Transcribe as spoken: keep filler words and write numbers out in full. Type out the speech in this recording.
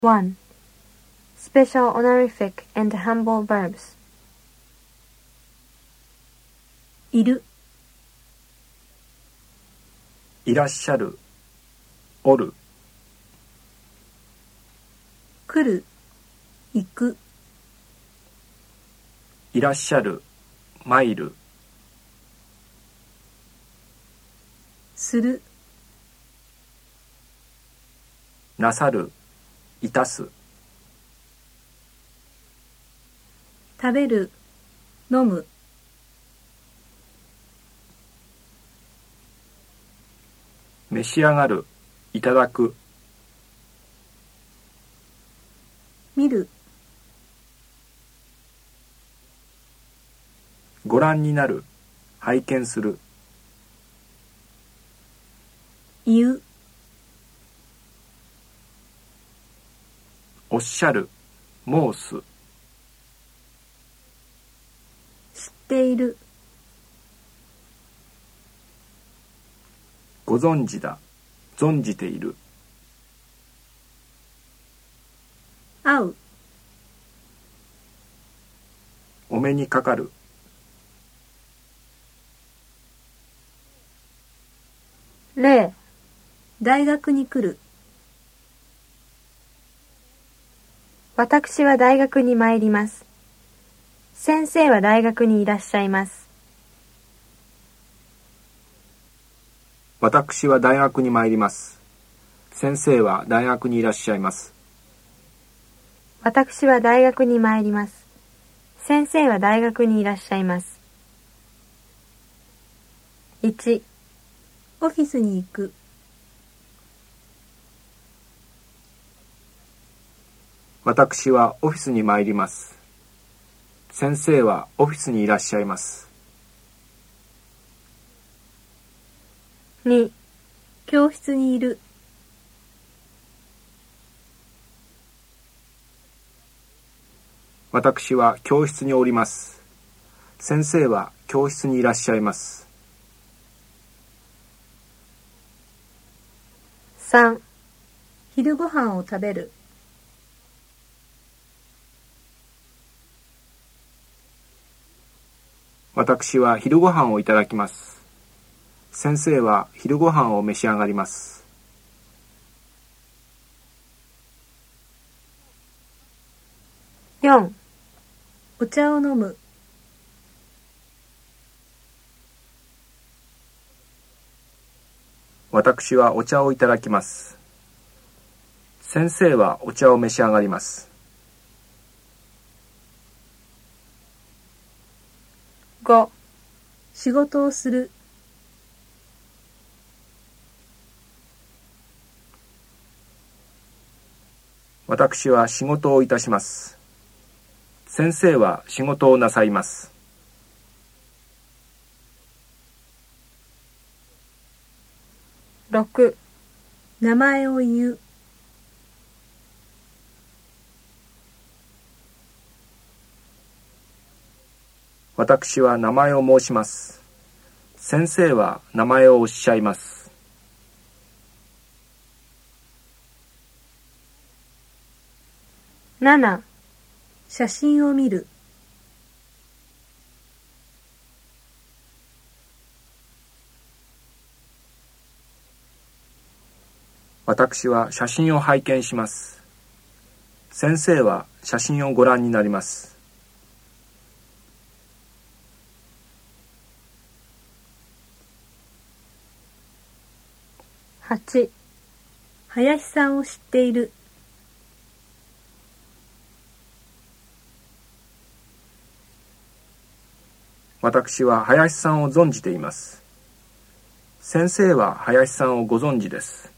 one. Special honorific and humble verbs. いる、 いらっしゃる、おる、 来る、行く、 いらっしゃる、参る、 する、 なさる、いたす、 食べる、飲む、 召し上がる、いただく、 見る、 ご覧になる、拝見する、 言う、 おっしゃる、申す、 知っている、 ご存知だ、存じている、 会う、 お目にかかる、 例、 大学に来る、 私は大学に参ります。先生は大学にいらっしゃいます。 私は大学に参ります。先生は大学にいらっしゃいます。 私は大学に参ります。先生は大学にいらっしゃいます。いち. オフィスに行く、 私はオフィスに参ります。先生はオフィスにいらっしゃいます。 に. 教室にいる、 私は教室におります。先生は教室にいらっしゃいます。 さん. 昼ご飯を食べる、 私は昼ご飯をいただきます。先生は昼ご飯を召し上がります。 よん. お茶を飲む、 私はお茶をいただきます。先生はお茶を召し上がります。 ご. 仕事をする、 私は仕事をいたします。先生は仕事をなさいます。 ろく. 名前を言う、 私は名前を申します。先生は名前をおっしゃいます。 なな. 写真を見る、 私は写真を拝見します。先生は写真をご覧になります。 はち. 林さんを知っている、 私は林さんを存じています。先生は林さんをご存知です。